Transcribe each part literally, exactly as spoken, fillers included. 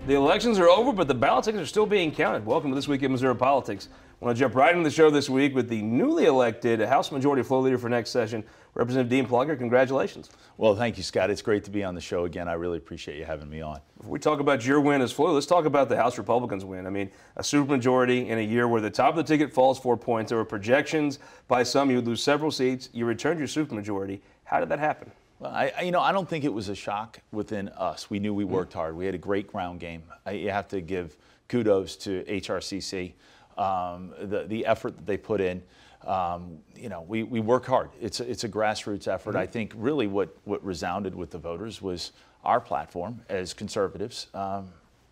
The elections are over, but the ballot tickets are still being counted. Welcome to This Week in Missouri Politics. I want to jump right into the show this week with the newly elected House Majority Floor Leader for next session, Representative Dean Plunger. Congratulations. Well, thank you, Scott. It's great to be on the show again. I really appreciate you having me on. Before we talk about your win as floor, let's talk about the House Republicans' win. I mean, a supermajority in a year where the top of the ticket falls four points. There were projections by some you would lose several seats. You returned your supermajority. How did that happen? Well, I, you know, I don't think it was a shock within us. We knew we worked hard. We had a great ground game. I, you have to give kudos to H R C C, um, the the effort that they put in. Um, you know, we, we work hard. It's a, it's a grassroots effort. Mm-hmm. I think really what, what resounded with the voters was our platform as conservatives um,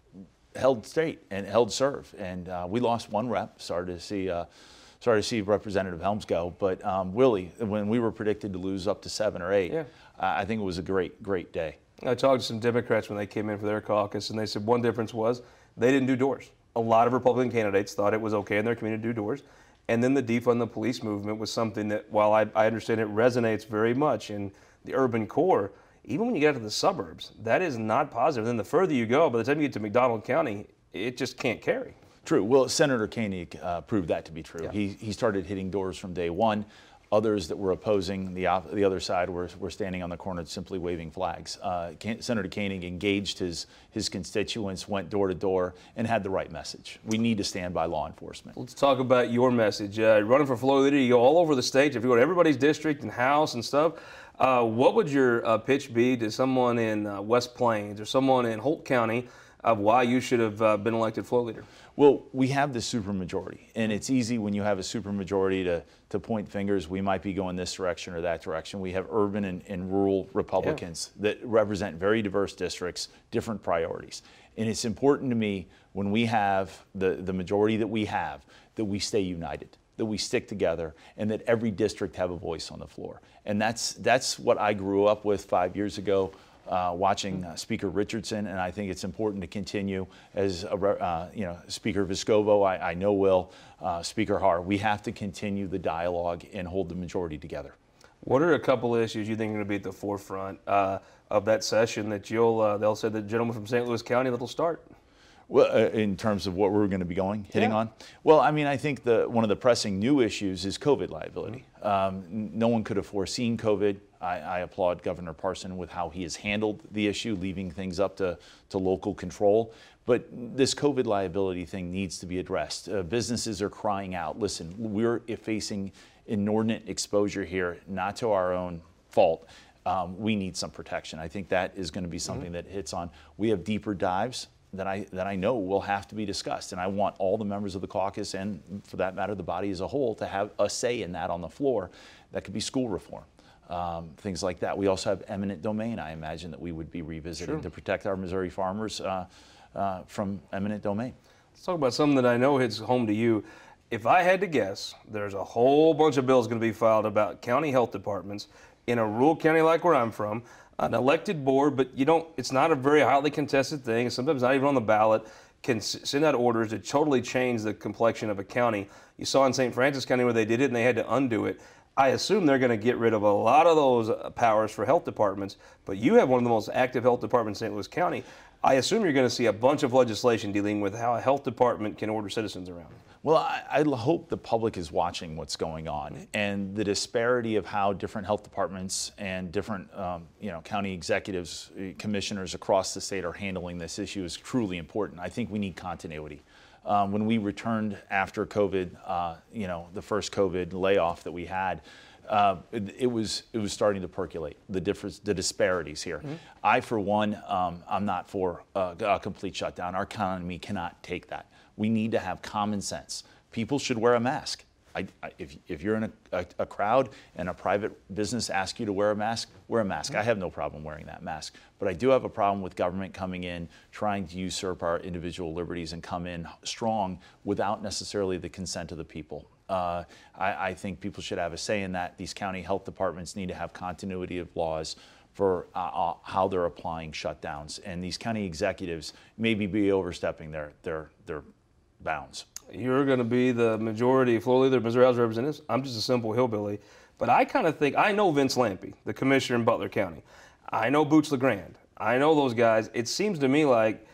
held state and held serve. And uh, we lost one rep. Started to see uh, started to see Representative Helms go. But um, Willie, when we were predicted to lose up to seven or eight, yeah. uh, I think it was a great, great day. I talked to some Democrats when they came in for their caucus, and they said one difference was they didn't do doors. A lot of Republican candidates thought it was okay in their community to do doors. And then the defund the police movement was something that, while I, I understand it resonates very much in the urban core, even when you get to the suburbs, that is not positive. Then the further you go, by the time you get to McDonald County, it just can't carry. True. Well, Senator Koenig uh, proved that to be true. Yeah. He, he started hitting doors from day one. Others that were opposing the, op the other side were, were standing on the corner simply waving flags. Uh, Senator Koenig engaged his, his constituents, went door to door, and had the right message. We need to stand by law enforcement. Let's talk about your message. Uh, running for floor leader, you go all over the state. If you go to everybody's district and house and stuff, uh, what would your uh, pitch be to someone in uh, West Plains or someone in Holt County of why you should have uh, been elected floor leader? Well, we have the supermajority, and it's easy when you have a supermajority to, to point fingers. We might be going this direction or that direction. We have urban and, and rural Republicans yeah. that represent very diverse districts, different priorities. And it's important to me when we have the, the majority that we have, that we stay united, that we stick together, and that every district have a voice on the floor. And that's, that's what I grew up with five years ago. Uh, watching uh, Speaker Richardson, and I think it's important to continue as a, uh, you know, Speaker Vescovo, I, I know will, uh, Speaker Har. We have to continue the dialogue and hold the majority together. What are a couple issues you think are going to be at the forefront uh, of that session that you'll, uh, they'll say the gentleman from Saint Louis County that'll start? Well, uh, in terms of what we're going to be going, hitting yeah. on? Well, I mean, I think the, one of the pressing new issues is COVID liability. Um, no one could have foreseen COVID. I, I applaud Governor Parson with how he has handled the issue, leaving things up to, to local control. But this COVID liability thing needs to be addressed. Uh, businesses are crying out, listen, we're facing inordinate exposure here, not to our own fault. Um, we need some protection. I think that is going to be something mm-hmm. that hits on. We have deeper dives that I, that I know will have to be discussed. And I want all the members of the caucus and, for that matter, the body as a whole to have a say in that on the floor. That could be school reform, um, things like that. We also have eminent domain, I imagine, that we would be revisiting sure. to protect our Missouri farmers uh, uh, from eminent domain. Let's talk about something that I know hits home to you. If I had to guess, there's a whole bunch of bills going to be filed about county health departments in a rural county like where I'm from, an elected board, but you don't, it's not a very highly contested thing, sometimes not even on the ballot, can send out orders that totally change the complexion of a county. You saw in Saint Francis County where they did it and they had to undo it. I assume they're going to get rid of a lot of those powers for health departments, but you have one of the most active health departments in Saint Louis County. I assume you're going to see a bunch of legislation dealing with how a health department can order citizens around. Well, I, I hope the public is watching what's going on, and the disparity of how different health departments and different um, you know, county executives, commissioners across the state are handling this issue is truly important. I think we need continuity. Um, when we returned after COVID, uh, you know, the first COVID layoff that we had, uh, it, it was it was starting to percolate, the difference, the disparities here. Mm-hmm. I, for one, um, I'm not for uh, a complete shutdown. Our economy cannot take that. We need to have common sense. People should wear a mask. I, I, if, if you're in a, a, a crowd and a private business asks you to wear a mask, wear a mask. Mm-hmm. I have no problem wearing that mask. But I do have a problem with government coming in, trying to usurp our individual liberties and come in strong without necessarily the consent of the people. Uh, I, I think people should have a say in that. These county health departments need to have continuity of laws for uh, uh, how they're applying shutdowns. And these county executives maybe be overstepping their, their, their bounds. You're going to be the majority floor leader of Missouri House of Representatives. I'm just a simple hillbilly. But I kind of think, I know Vince Lampe, the commissioner in Butler County. I know Boots LeGrand. I know those guys. It seems to me like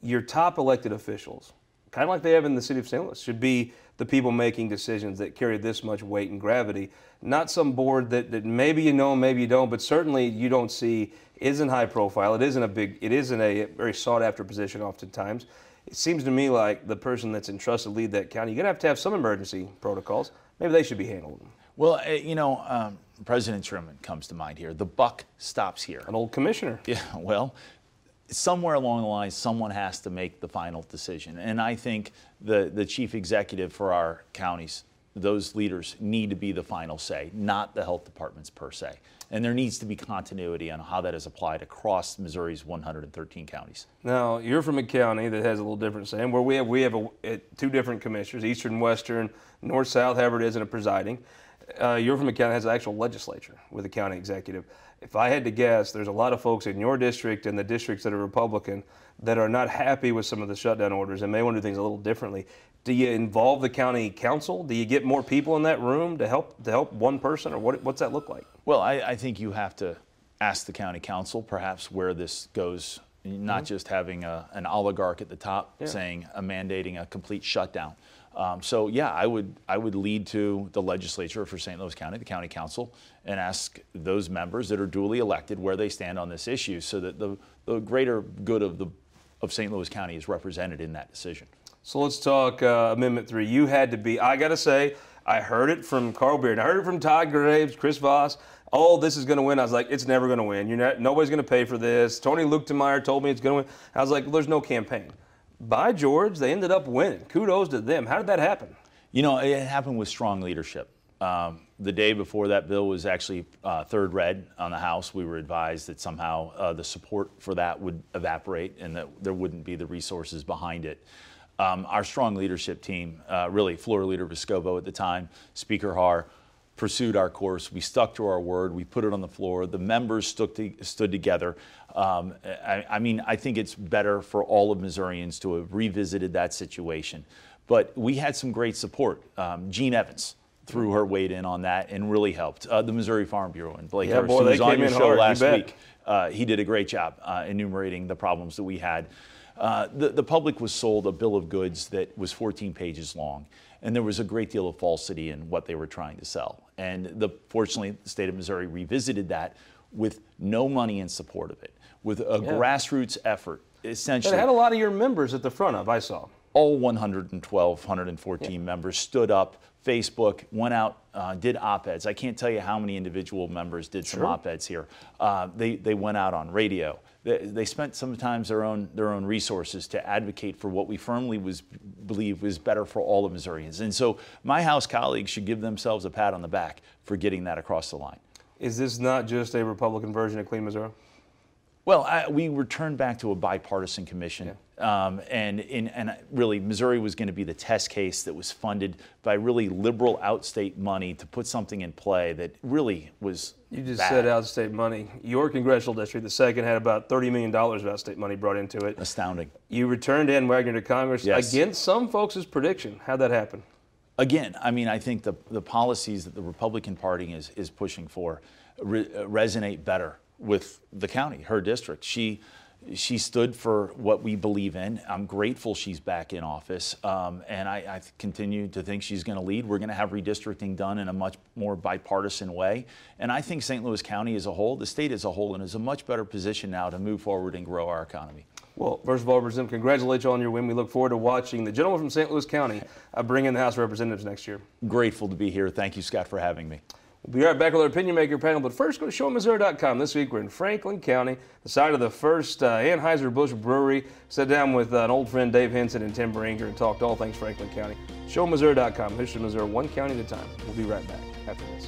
your top elected officials, kind of like they have in the city of Saint Louis, should be the people making decisions that carry this much weight and gravity, not some board that, that maybe you know, maybe you don't, but certainly you don't see isn't high profile. It isn't a big, it isn't a very sought after position oftentimes. It seems to me like the person that's entrusted to lead that county, you're going to have to have some emergency protocols. Maybe they should be handled. Well, you know, um, President Truman comes to mind here. The buck stops here. An old commissioner. Yeah, well, somewhere along the line, someone has to make the final decision. And I think the, the chief executive for our counties, those leaders need to be the final say, not the health departments per se. And there needs to be continuity on how that is applied across Missouri's one hundred thirteen counties. Now, you're from a county that has a little different saying, where we have we have a, a, two different commissioners, Eastern, Western, North, South, however it is, and a presiding. Uh, you're from a county that has an actual legislature with a county executive. If I had to guess, there's a lot of folks in your district and the districts that are Republican that are not happy with some of the shutdown orders and may want to do things a little differently. Do you involve the county council? Do you get more people in that room to help to help one person, or what, what's that look like? Well, I, I think you have to ask the county council perhaps where this goes, not mm-hmm. just having a, an oligarch at the top yeah. saying uh, mandating a complete shutdown. Um, so yeah, I would I would lead to the legislature for Saint Louis County, the county council, and ask those members that are duly elected where they stand on this issue, so that the, the greater good of the of Saint Louis County is represented in that decision. So let's talk uh, Amendment three. You had to be, I got to say, I heard it from Carl Beard. I heard it from Todd Graves, Chris Voss. Oh, this is going to win. I was like, it's never going to win. You're not, nobody's going to pay for this. Tony Luchtenmeyer told me it's going to win. I was like, well, there's no campaign. By George, they ended up winning. Kudos to them. How did that happen? You know, it happened with strong leadership. Um, the day before that bill was actually uh, third read on the House, we were advised that somehow uh, the support for that would evaporate and that there wouldn't be the resources behind it. Um, our strong leadership team, uh, really Floor Leader Vescovo at the time, Speaker Har, pursued our course. We stuck to our word. We put it on the floor. The members stood, to, stood together. Um, I, I mean, I think it's better for all of Missourians to have revisited that situation. But we had some great support. Um, Jean Evans threw her weight in on that and really helped. Uh, the Missouri Farm Bureau and Blake yeah, Hurst, boy, who was on your show hard, last you week, uh, he did a great job uh, enumerating the problems that we had. Uh, the, the public was sold a bill of goods that was fourteen pages long, and there was a great deal of falsity in what they were trying to sell. And the, fortunately, the state of Missouri revisited that with no money in support of it, with a yeah. grassroots effort, essentially. It had a lot of your members at the front of, I saw. All one hundred twelve, one hundred fourteen yeah. members stood up. Facebook went out, uh, did op-eds. I can't tell you how many individual members did some sure. op-eds here. Uh, they, they went out on radio. They, they spent sometimes their own their own resources to advocate for what we firmly was believe was better for all of Missourians. And so my House colleagues should give themselves a pat on the back for getting that across the line. Is this not just a Republican version of Clean Missouri? Well, I, we returned back to a bipartisan commission, yeah. um, and, in, and really Missouri was going to be the test case that was funded by really liberal outstate money to put something in play that really was You just bad. said outstate money. Your congressional district, the second, had about thirty million dollars of outstate money brought into it. Astounding. You returned Ann Wagner to Congress yes. against some folks' prediction. How'd that happen? Again, I mean, I think the, the policies that the Republican Party is, is pushing for re- resonate better with the county, her district. She she stood for what we believe in. I'm grateful she's back in office, um, and I, I continue to think she's going to lead. We're going to have redistricting done in a much more bipartisan way, and I think Saint Louis County as a whole, the state as a whole, is a much better position now to move forward and grow our economy. Well, first of all, Representative, congratulate you on your win. We look forward to watching the gentleman from Saint Louis County uh, bring in the House of Representatives next year. Grateful to be here. Thank you, Scott, for having me. We'll be right back with our Opinion Maker panel, but first go to show missouri dot com. This week we're in Franklin County, the site of the first uh, Anheuser-Busch brewery. Sat down with uh, an old friend, Dave Henson, and Tim Beringer, and talked all things Franklin County. show missouri dot com. History of Missouri, one county at a time. We'll be right back after this.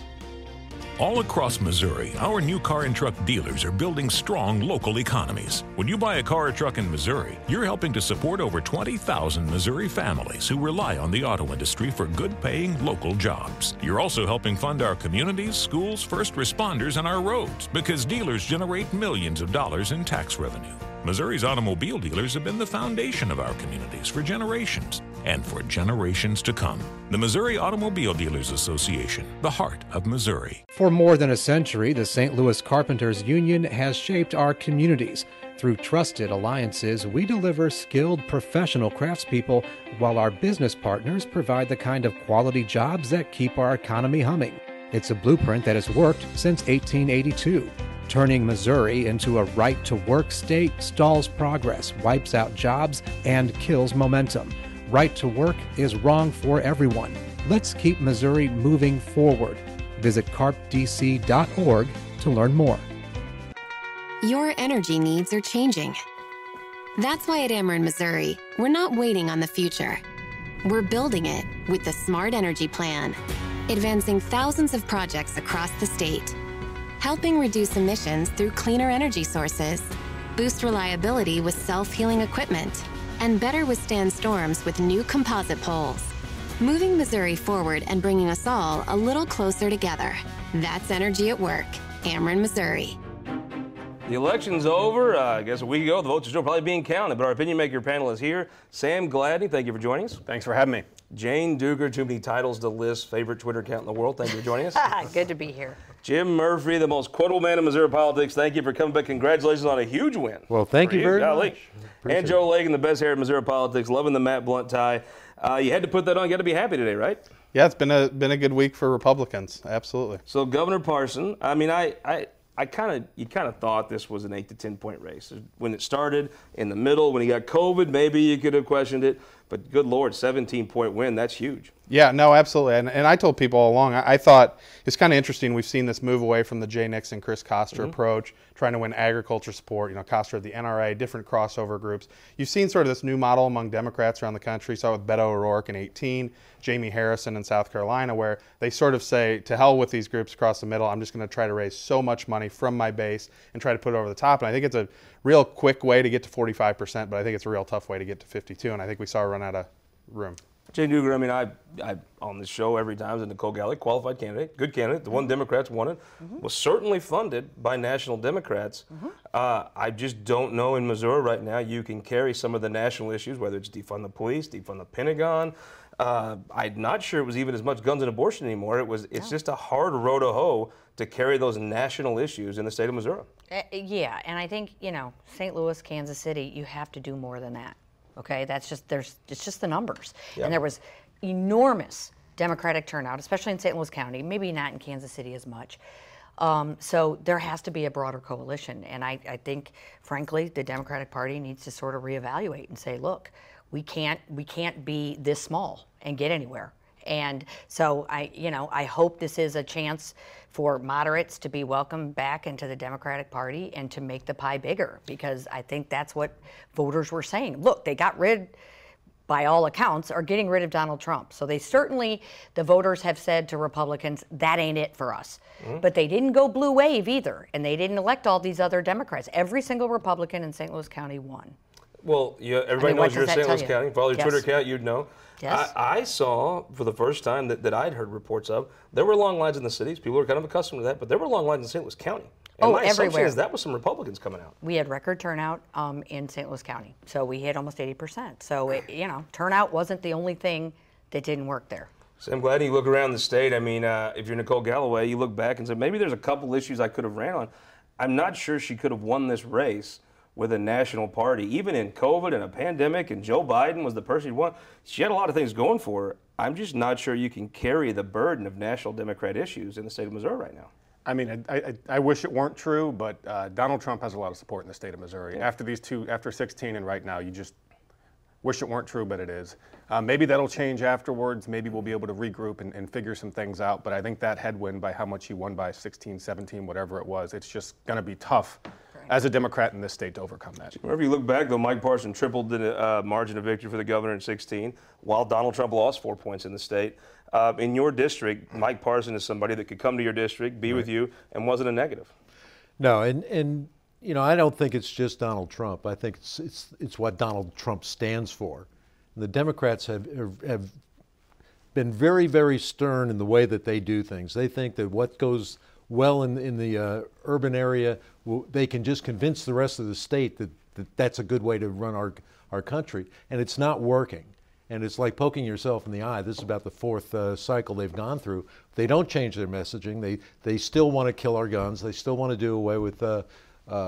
All across Missouri, our new car and truck dealers are building strong local economies. When you buy a car or truck in Missouri, you're helping to support over twenty thousand Missouri families who rely on the auto industry for good-paying local jobs. You're also helping fund our communities, schools, first responders, and our roads because dealers generate millions of dollars in tax revenue. Missouri's automobile dealers have been the foundation of our communities for generations and for generations to come. The Missouri Automobile Dealers Association, the heart of Missouri. For more than a century, the Saint Louis Carpenters Union has shaped our communities. Through trusted alliances, we deliver skilled professional craftspeople while our business partners provide the kind of quality jobs that keep our economy humming. It's a blueprint that has worked since eighteen eighty-two. Turning Missouri into a right-to-work state stalls progress, wipes out jobs, and kills momentum. Right to work is wrong for everyone. Let's keep Missouri moving forward. Visit carp d c dot org to learn more. Your energy needs are changing. That's why at Ameren Missouri, we're not waiting on the future. We're building it with the Smart Energy Plan, advancing thousands of projects across the state, helping reduce emissions through cleaner energy sources, boost reliability with self-healing equipment, and better withstand storms with new composite poles. Moving Missouri forward and bringing us all a little closer together. That's energy at work. Ameren, Missouri. The election's over. Uh, I guess a week ago, the votes are still probably being counted, but our opinion maker panel is here. Sam Gladney, thank you for joining us. Thanks for having me. Jane Duger, too many titles to list, favorite Twitter account in the world. Thank you for joining us. Good to be here. Jim Murphy, the most quotable man in Missouri politics. Thank you for coming back. Congratulations on a huge win. Well, thank you, you very Golly. much. And Joe Lagan, the best hair in Missouri politics, loving the Matt Blunt tie. Uh, you had to put that on. You got to be happy today, right? Yeah, it's been a been a good week for Republicans. Absolutely. So Governor Parson, I mean, I. I I kind of, you kind of thought this was an eight to ten point race. When it started, in the middle, when he got COVID, maybe you could have questioned it. But good Lord, seventeen point win, that's huge. Yeah, no, absolutely. And, and I told people all along, I, I thought it's kind of interesting. We've seen this move away from the Jay Nixon, Chris Koster mm-hmm. approach, trying to win agriculture support. You know, Koster at the N R A, different crossover groups. You've seen sort of this new model among Democrats around the country. Saw with Beto O'Rourke in eighteen, Jamie Harrison in South Carolina, where they sort of say, to hell with these groups across the middle. I'm just going to try to raise so much money from my base and try to put it over the top. And I think it's a real quick way to get to forty-five percent, but I think it's a real tough way to get to fifty-two. And I think we saw a run out of room. Jay Duger, I mean, I, I on this show every time is Nicole Galley, qualified candidate, good candidate. The one Democrats wanted mm-hmm. was certainly funded by national Democrats. Mm-hmm. Uh, I just don't know in Missouri right now you can carry some of the national issues, whether it's defund the police, defund the Pentagon. Uh, I'm not sure it was even as much guns and abortion anymore. It was. It's no. just a hard row to hoe to carry those national issues in the state of Missouri. Uh, yeah, and I think, you know, Saint Louis, Kansas City, you have to do more than that. Okay, that's just, there's, it's just the numbers. Yep. And there was enormous Democratic turnout, especially in Saint Louis County, maybe not in Kansas City as much. Um, so there has to be a broader coalition. And I, I think, frankly, the Democratic Party needs to sort of reevaluate and say, look, we can't, we can't be this small and get anywhere. And so I, you know, I hope this is a chance for moderates to be welcomed back into the Democratic Party and to make the pie bigger, because I think that's what voters were saying. Look, they got rid, by all accounts, are getting rid of Donald Trump. So they certainly, the voters have said to Republicans, that ain't it for us. Mm-hmm. But they didn't go blue wave either, and they didn't elect all these other Democrats. Every single Republican in Saint Louis County won. Well, yeah, everybody I mean, knows you're in Saint Louis County. For all your yes. Twitter account, you'd know. Yes. I, I saw for the first time that, that I'd heard reports of, there were long lines in the cities. People were kind of accustomed to that, but there were long lines in Saint Louis County. And oh, my everywhere. assumption is that was some Republicans coming out. We had record turnout um, in Saint Louis County, so we hit almost eighty percent. So, it, you know, turnout wasn't the only thing that didn't work there. So I'm glad you look around the state. I mean, uh, if you're Nicole Galloway, you look back and say, maybe there's a couple issues I could have ran on. I'm not sure she could have won this race with a national party. Even in COVID and a pandemic, and Joe Biden was the person who won. She had a lot of things going for her. I'm just not sure you can carry the burden of national Democrat issues in the state of Missouri right now. I mean, I, I, I wish it weren't true, but uh, Donald Trump has a lot of support in the state of Missouri. Yeah. After these two, after sixteen and right now, you just wish it weren't true, but it is. Uh, maybe that'll change afterwards. Maybe we'll be able to regroup and, and figure some things out. But I think that headwind by how much he won by sixteen, seventeen, whatever it was, it's just going to be tough as a Democrat in this state to overcome that. Whenever you look back, though, Mike Parson tripled the uh, margin of victory for the governor in sixteen, while Donald Trump lost four points in the state. Uh, in your district, Mike Parson is somebody that could come to your district, be right. with you, and wasn't a negative. No, and, and you know, I don't think it's just Donald Trump. I think it's it's, it's what Donald Trump stands for. And the Democrats have, have been very, very stern in the way that they do things. They think that what goes well in, in the uh, urban area, will, they can just convince the rest of the state that, that that's a good way to run our, our country, and it's not working. And it's like poking yourself in the eye. This is about the fourth uh, cycle they've gone through. They don't change their messaging. They they still want to kill our guns. They still want to do away with uh, uh,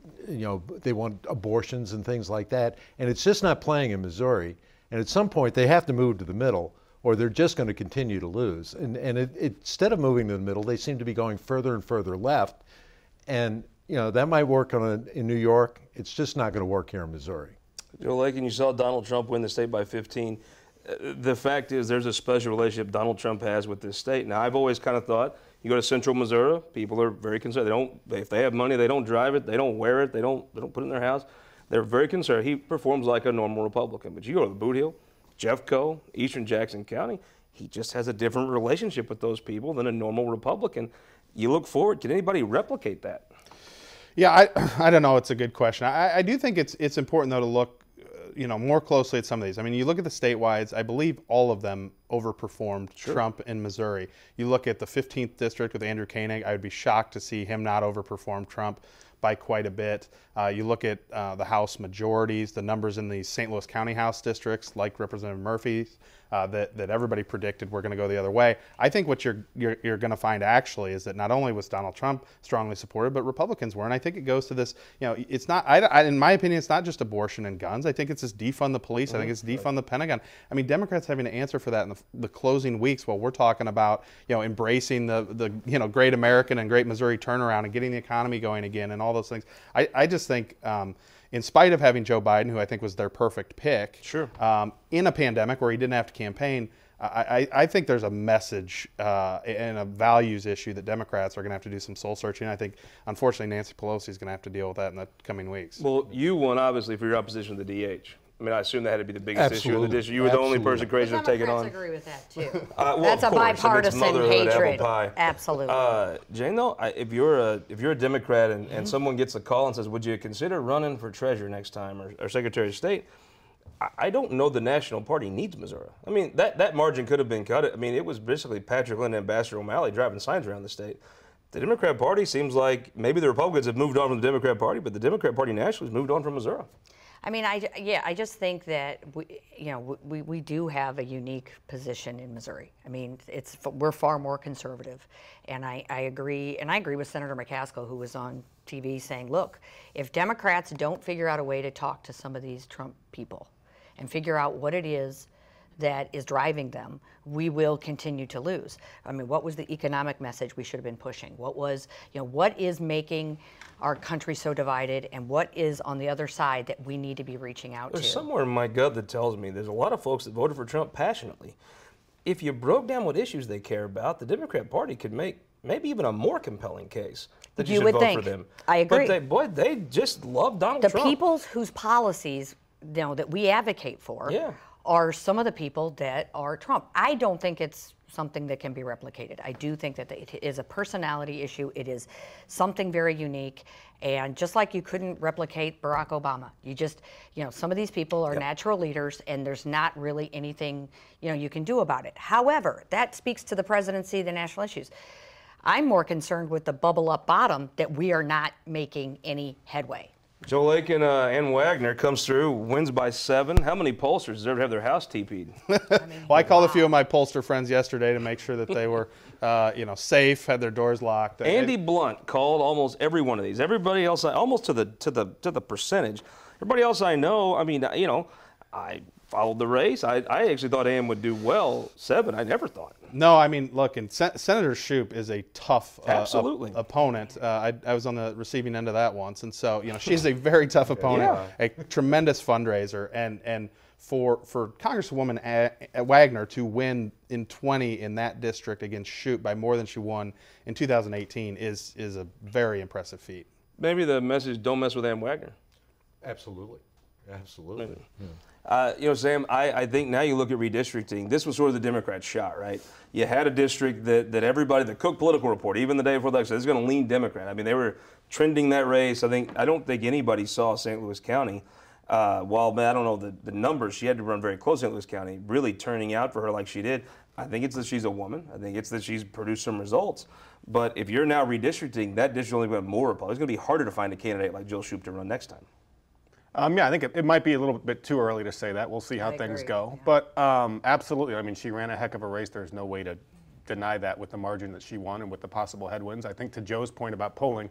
you know, they want abortions and things like that. And it's just not playing in Missouri. And at some point, they have to move to the middle, or they're just going to continue to lose. And, and it, it, instead of moving to the middle, they seem to be going further and further left. And, you know, that might work on a, in New York. It's just not going to work here in Missouri. Joe Lake, and you saw Donald Trump win the state by fifteen. Uh, the fact is there's a special relationship Donald Trump has with this state. Now, I've always kind of thought, you go to central Missouri, people are very conservative. They don't, if they have money, they don't drive it, they don't wear it, they don't, they don't put it in their house. They're very conservative. He performs like a normal Republican. But you go to the Boot Hill, Jeffco, Eastern Jackson County, he just has a different relationship with those people than a normal Republican. You look forward, can anybody replicate that? Yeah, I, I don't know. It's a good question. I, I do think it's it's important, though, to look you know, more closely at some of these. I mean, you look at the statewide, I believe all of them overperformed sure. Trump in Missouri. You look at the fifteenth district with Andrew Koenig, I would be shocked to see him not overperform Trump by quite a bit. Uh, you look at uh, the House majorities, the numbers in the Saint Louis County House districts, like Representative Murphy's, uh, that, that everybody predicted were going to go the other way. I think what you're, you're, you're going to find actually is that not only was Donald Trump strongly supported, but Republicans were. And I think it goes to this, you know, it's not, I, I, in my opinion, it's not just abortion and guns. I think it's this defund the police. Mm-hmm. I think it's defund the Pentagon. I mean, Democrats having to answer for that in the, the closing weeks while we're talking about, you know, embracing the, the, you know, great American and great Missouri turnaround and getting the economy going again and all those things. I, I just think, um, in spite of having Joe Biden, who I think was their perfect pick, sure. um, in a pandemic where he didn't have to campaign, I, I, I think there's a message uh, and a values issue that Democrats are going to have to do some soul searching. I think, unfortunately, Nancy Pelosi is going to have to deal with that in the coming weeks. Well, you won, obviously, for your opposition to the D H. I mean, I assume that had to be the biggest Absolutely. issue in the district. You were Absolutely. the only person crazy to take it on. Democrats agree with that, too. Uh, well, That's a course. bipartisan I mean, it's motherhood, hatred. apple pie. Absolutely. Uh, Jane, though, I, if you're a if you're a Democrat and, and mm-hmm. someone gets a call and says, "Would you consider running for treasurer next time or, or Secretary of State?" I, I don't know the National Party needs Missouri. I mean, that that margin could have been cut. I mean, it was basically Patrick Lynn and Ambassador O'Malley driving signs around the state. The Democrat Party seems like maybe the Republicans have moved on from the Democrat Party, but the Democrat Party nationally has moved on from Missouri. I mean, I, yeah, I just think that, we, you know, we, we do have a unique position in Missouri. I mean, it's we're far more conservative. And I, I agree, and I agree with Senator McCaskill, who was on T V saying, look, if Democrats don't figure out a way to talk to some of these Trump people and figure out what it is that is driving them, we will continue to lose. I mean, what was the economic message we should have been pushing? What was, you know, what is making our country so divided, and what is on the other side that we need to be reaching out there's to? There's somewhere in my gut that tells me there's a lot of folks that voted for Trump passionately. If you broke down what issues they care about, the Democrat Party could make maybe even a more compelling case that you, you should would vote think. for them. I agree. But they, boy, they just love Donald the Trump. The people whose policies, you know, that we advocate for yeah. are some of the people that are Trump. I don't think it's something that can be replicated. I do think that it is a personality issue. It is something very unique. And just like you couldn't replicate Barack Obama, you just, you know, some of these people are yep. natural leaders, and there's not really anything, you know, you can do about it. However, that speaks to the presidency, the national issues. I'm more concerned with the bubble up bottom that we are not making any headway. Joe Lake and uh, Ann Wagner comes through, wins by seven. How many pollsters deserve to have their house T P'd? I mean, well, I called wow. a few of my pollster friends yesterday to make sure that they were, uh, you know, safe, had their doors locked. Andy it, Blunt called almost every one of these. Everybody else, almost to the to the to the percentage. Everybody else I know, I mean, you know, I followed the race. I, I actually thought Ann would do well. Seven, I never thought. No, I mean, look, and Sen- Senator Shoup is a tough uh, Absolutely. op- opponent. Uh, I, I was on the receiving end of that once, and so you know she's a very tough opponent, yeah. a tremendous fundraiser, and and for for Congresswoman a- a Wagner to win in twenty in that district against Shoup by more than she won in two thousand eighteen is is a very impressive feat. Maybe the message: don't mess with Ann Wagner. Absolutely, absolutely. Yeah. Uh, you know, Sam, I, I think now you look at redistricting, this was sort of the Democrats' shot, right? You had a district that, that everybody, the Cook Political Report, even the day before the election, is going to lean Democrat. I mean, they were trending that race. I think I don't think anybody saw Saint Louis County. Uh, while I don't know the, the numbers, she had to run very close to Saint Louis County, really turning out for her like she did. I think it's that she's a woman. I think it's that she's produced some results. But if you're now redistricting, that district only got more Republicans. It's going to be harder to find a candidate like Jill Shoup to run next time. Um, yeah, I think it, it might be a little bit too early to say that. We'll see how I things agree. go. Yeah. But um, absolutely, I mean, she ran a heck of a race. There's no way to deny that with the margin that she won and with the possible headwinds. I think to Joe's point about polling,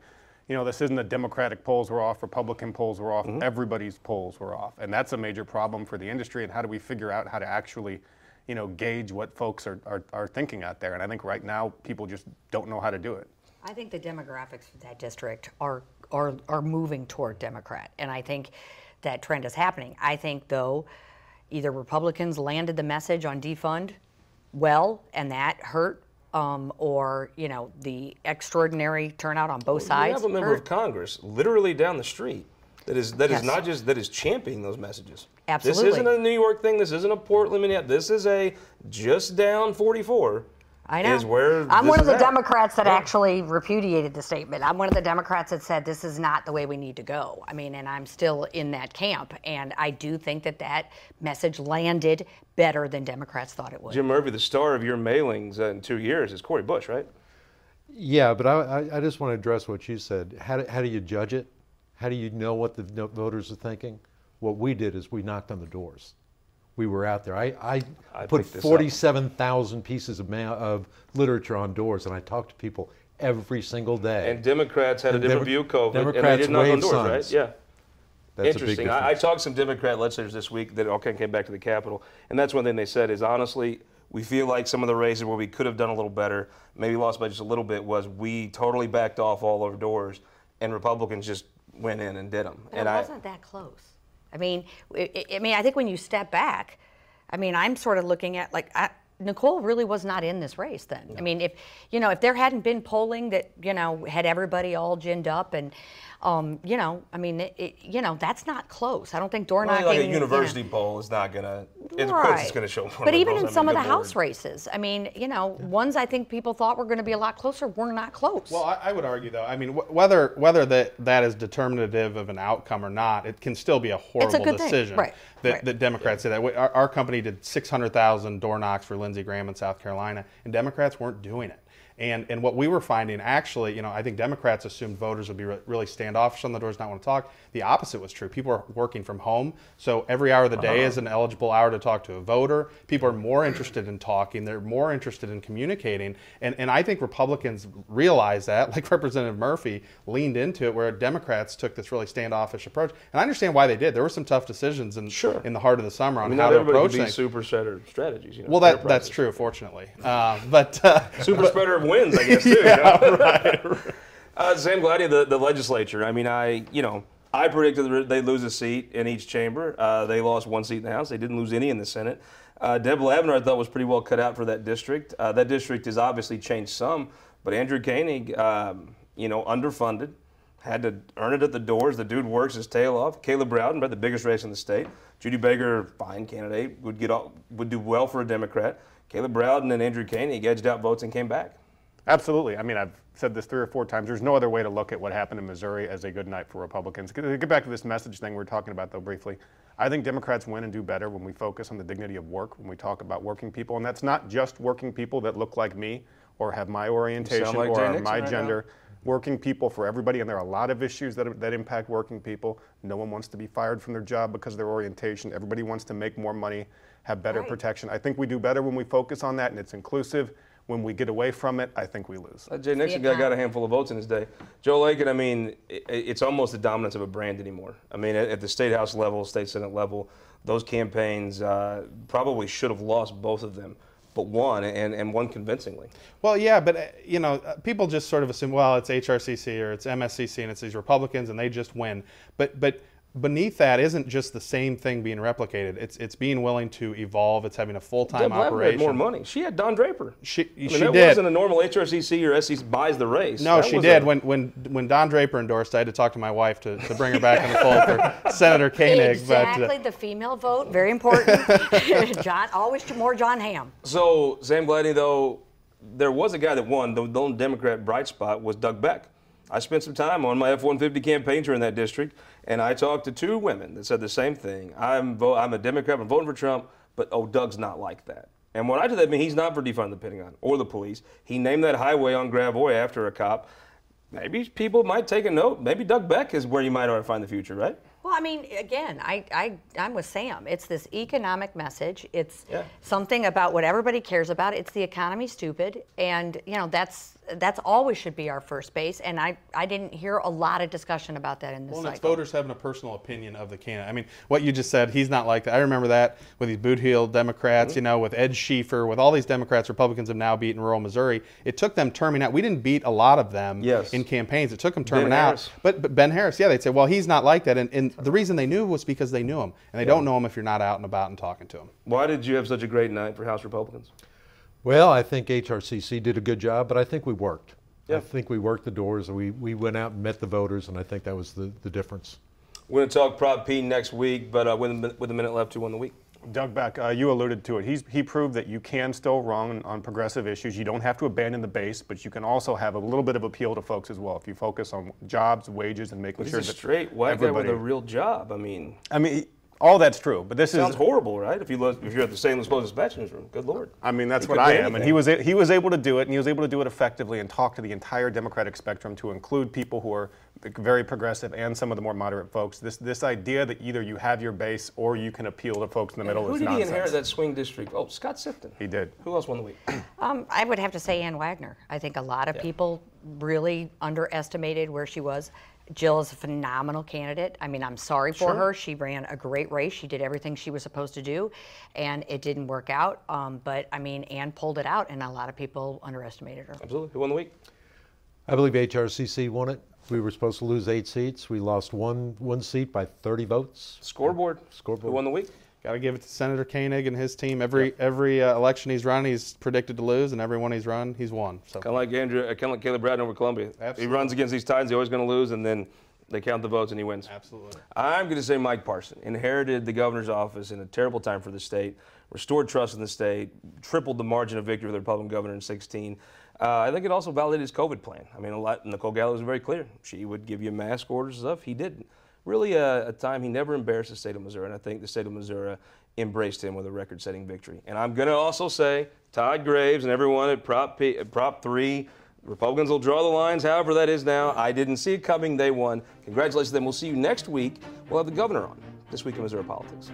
you know, this isn't the Democratic polls were off, Republican polls were off, mm-hmm. everybody's polls were off. And that's a major problem for the industry, and how do we figure out how to actually, you know, gauge what folks are, are, are thinking out there. And I think right now people just don't know how to do it. I think the demographics of that district are, are, are moving toward Democrat, and I think that trend is happening. I think, though, either Republicans landed the message on defund well, and that hurt, um, or, you know, the extraordinary turnout on both well, sides. You have a member hurt. of Congress literally down the street that is that yes. is not just that is championing those messages. Absolutely. This isn't a New York thing. This isn't a Portland, Minneapolis. This is a just down forty-four. I know. Is where I'm this one of is the at. Democrats that Yeah. actually repudiated the statement. I'm one of the Democrats that said this is not the way we need to go. I mean, and I'm still in that camp. And I do think that that message landed better than Democrats thought it would. Jim Murphy, the star of your mailings uh, in two years is Cori Bush, right? Yeah, but I, I, I just want to address what you said. How do, how do you judge it? How do you know what the no- voters are thinking? What we did is we knocked on the doors. We were out there. I, I, I put picked this forty-seven thousand pieces of, mail, of literature on doors, and I talked to people every single day. And Democrats had a And different Demo- view of COVID, Democrats and they did knock on waved doors, signs. right? Yeah. That's a big Interesting. I, I talked to some Democrat legislators this week that all kind of came back to the Capitol, and that's one thing they said is, honestly, we feel like some of the races where we could have done a little better, maybe lost by just a little bit, was we totally backed off all our doors, and Republicans just went in and did them. But and it I, wasn't that close. I mean, I, I mean, I think when you step back, I mean, I'm sort of looking at like I, Nicole really was not in this race then. Yeah. I mean, if you know, if there hadn't been polling that you know had everybody all ginned up and, um, you know, I mean, it, it, you know, that's not close. I don't think door knocking. Well, like a university you know, poll is not gonna. It's, right. Of course, it's gonna show. But even in I some mean, of the Lord. House races, I mean, you know, yeah. ones I think people thought were going to be a lot closer were not close. Well, I, I would argue though. I mean, wh- whether whether that that is determinative of an outcome or not, it can still be a horrible it's a good decision. Thing. Right. That, right. that Democrats did that. Our, our company did six hundred thousand door knocks for Lindsey Graham in South Carolina, and Democrats weren't doing it. And and what we were finding, actually, you know, I think Democrats assumed voters would be re- really standoffish on the doors, not want to talk. The opposite was true. People are working from home, so every hour of the day uh-huh. is an eligible hour to talk to a voter. People are more interested in talking. They're more interested in communicating. And and I think Republicans realize that, like Representative Murphy leaned into it, where Democrats took this really standoffish approach. And I understand why they did. There were some tough decisions in, sure. in the heart of the summer on I mean, how not to everybody approach can be things. super spreader strategies. You know, well, that that's true, fortunately. Uh, but uh, super but, spreader wins, I guess, too. Yeah, you know? right, right. Uh, Sam Gladney, the, the legislature. I mean, I, you know, I predicted they'd lose a seat in each chamber. Uh, they lost one seat in the House. They didn't lose any in the Senate. Uh, Deb Lavender, I thought, was pretty well cut out for that district. Uh, that district has obviously changed some, but Andrew Koenig, um, you know, underfunded, had to earn it at the doors. The dude works his tail off. Caleb Rowden, the biggest race in the state. Judy Baker, fine candidate, would get all, would do well for a Democrat. Caleb Rowden and Andrew Koenig edged out votes and came back. Absolutely. I mean, I've said this three or four times. There's no other way to look at what happened in Missouri as a good night for Republicans. Get back to this message thing we were talking about, though, briefly. I think Democrats win and do better when we focus on the dignity of work, when we talk about working people. And that's not just working people that look like me or have my orientation like or Jay are Nixon my right gender. now. Working people for everybody, and there are a lot of issues that, that impact working people. No one wants to be fired from their job because of their orientation. Everybody wants to make more money, have better right. protection. I think we do better when we focus on that, and it's inclusive. When we get away from it, I think we lose. Uh, Jay Nixon got, got a handful of votes in his day. Joe Lakin, I mean, it, it's almost the dominance of a brand anymore. I mean, at, at the state house level, state senate level, those campaigns uh, probably should have lost both of them, but won, and, and won convincingly. Well, yeah, but, uh, you know, uh, people just sort of assume, well, it's H R C C or it's M S C C and it's these Republicans and they just win. But, but beneath that isn't just the same thing being replicated. It's it's being willing to evolve. It's having a full-time Deb Lavender operation. had more money. She had Don Draper. She, I mean, she that did. wasn't a normal H R C C or S E C buys the race. No, that she was did. A, when when when Don Draper endorsed, I had to talk to my wife to, to bring her back in the fold for Senator Koenig. Exactly, but, uh, the female vote, very important. John, always more John Hamm. So, Sam Gladney, though, there was a guy that won. The, the only Democrat bright spot was Doug Beck. I spent some time on my F one fifty campaign during that district, and I talked to two women that said the same thing. I'm vo- I'm a Democrat, I'm voting for Trump, but oh, Doug's not like that. And what I did that mean he's not for defunding the Pentagon or the police. He named that highway on Gravois after a cop. Maybe people might take a note. Maybe Doug Beck is where you might ought to find the future, right? Well, I mean, again, I, I, I'm with Sam. It's this economic message. It's Yeah. something about what everybody cares about. It's the economy, stupid. And, you know, that's that's always should be our first base. And I, I didn't hear a lot of discussion about that in this Well, and it's cycle. voters having a personal opinion of the candidate. I mean, what you just said, he's not like that. I remember that with these boot heel Democrats, Mm-hmm. you know, with Ed Schieffer, with all these Democrats, Republicans have now beaten rural Missouri. It took them terming out. We didn't beat a lot of them Yes. in campaigns. It took them Ben terming out. Harris. But, but Ben Harris, yeah, they'd say, well, he's not like that. And, and the reason they knew was because they knew him. And they don't know him if you're not out and about and talking to him. Why did you have such a great night for House Republicans? Well, I think H R C C did a good job, but I think we worked. Yeah. I think we worked the doors. We, we went out and met the voters, and I think that was the, the difference. We're going to talk Prop P next week, but uh, with, a, min- with a minute left, who won the week? Doug Beck, uh, you alluded to it. He's, he proved that you can still run on progressive issues. You don't have to abandon the base, but you can also have a little bit of appeal to folks as well. If you focus on jobs, wages, and making He's sure a that straight white guy with everybody- a real job. I mean, I mean, all that's true, but this sounds is horrible, right? If you look, if you're at the Saint Louis Post-Dispatch newsroom, good lord. I mean, that's He what could I do am, and anything. he was a- he was able to do it, and he was able to do it effectively and talk to the entire Democratic spectrum to include people who are very progressive and some of the more moderate folks. This this idea that either you have your base or you can appeal to folks in the middle Who is did nonsense. he inherit that swing district? Oh, Scott Sifton. He did. Who else won the week? Um, I would have to say Ann Wagner. I think a lot of Yeah. people really underestimated where she was. Jill is a phenomenal candidate. I mean, I'm sorry for Sure. her. She ran a great race. She did everything she was supposed to do, and it didn't work out. Um, but, I mean, Ann pulled it out, and a lot of people underestimated her. Absolutely. Who won the week? I believe H R C C won it. We were supposed to lose eight seats. We lost one one seat by thirty votes. Scoreboard. Scoreboard. Who won the week? Got to give it to Senator Koenig and his team. Every every uh, election he's run, he's predicted to lose, and every one he's run, he's won. So Kind of like Andrew, uh, kind of like Caleb Bratton over Columbia. Absolutely. He runs against these Titans. He's always going to lose, and then they count the votes and he wins. absolutely. I'm going to say Mike Parson inherited the governor's office in a terrible time for the state, restored trust in the state, tripled the margin of victory for the Republican governor in sixteen. Uh, I think it also validated his COVID plan. I mean, a lot, Nicole Gallo was very clear. She would give you mask orders and stuff. He didn't. Really a, a time he never embarrassed the state of Missouri, and I think the state of Missouri embraced him with a record-setting victory. And I'm going to also say Todd Graves and everyone at Prop P, at Prop three, Republicans will draw the lines, however that is now. I didn't see it coming. They won. Congratulations to them. We'll see you next week. We'll have the governor on This Week in Missouri Politics.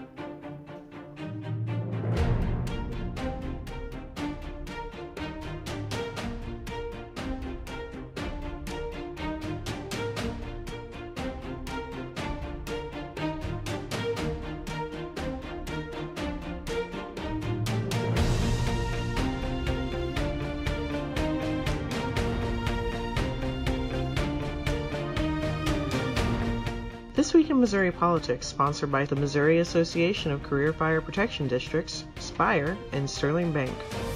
This Week in Missouri Politics, sponsored by the Missouri Association of Career Fire Protection Districts, Spire, and Sterling Bank.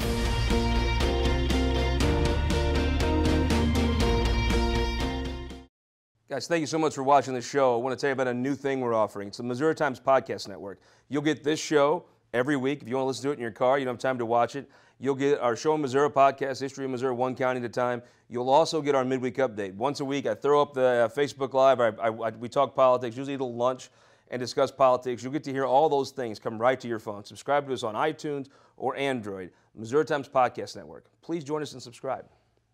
Guys, thank you so much for watching the show. I want to tell you about a new thing we're offering. It's the Missouri Times Podcast Network. You'll get this show every week. If you want to listen to it in your car, you don't have time to watch it. You'll get our Show in Missouri podcast, History of Missouri, one county at a time. You'll also get our midweek update. Once a week, I throw up the uh, Facebook Live. I, I, I, we talk politics, usually eat a lunch and discuss politics. You'll get to hear all those things come right to your phone. Subscribe to us on iTunes or Android. Missouri Times Podcast Network. Please join us and subscribe.